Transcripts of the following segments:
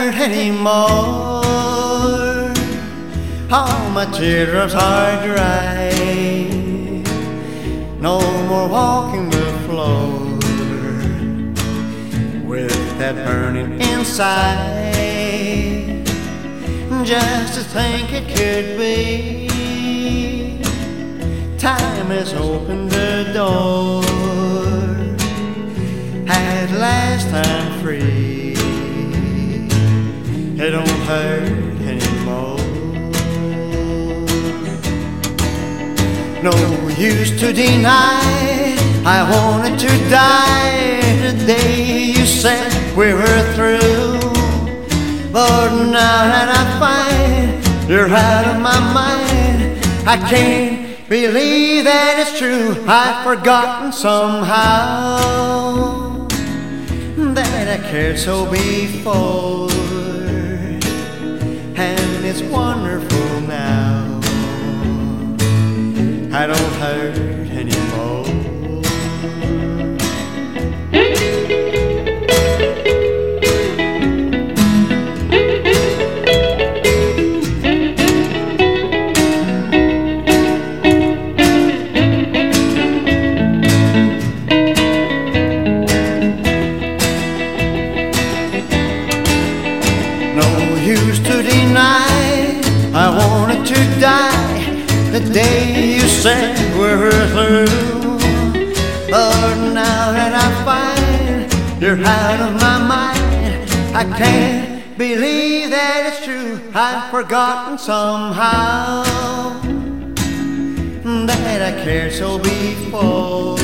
hurt anymore. All my teardrops are dry. No more walking the floor with that burning inside. Just to think it could be, time has opened the door. At last I'm free. It don't hurt anymore. No use to deny, I wanted to die the day you said we were through. But now that I find you're out of my mind, I can't believe that it's true. I've forgotten somehow that I cared so before, and it's wonderful now. I don't hurt anymore. No use to deny, I wanted to die the day you said we're through. But now that I find you're out of my mind, I can't believe that it's true. I've forgotten somehow that I cared so before,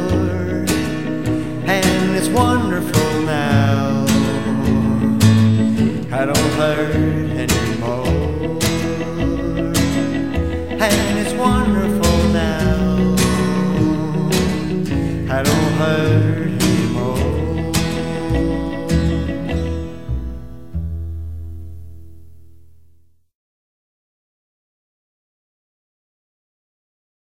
and it's wonderful now. I don't hurt anymore, and it's wonderful.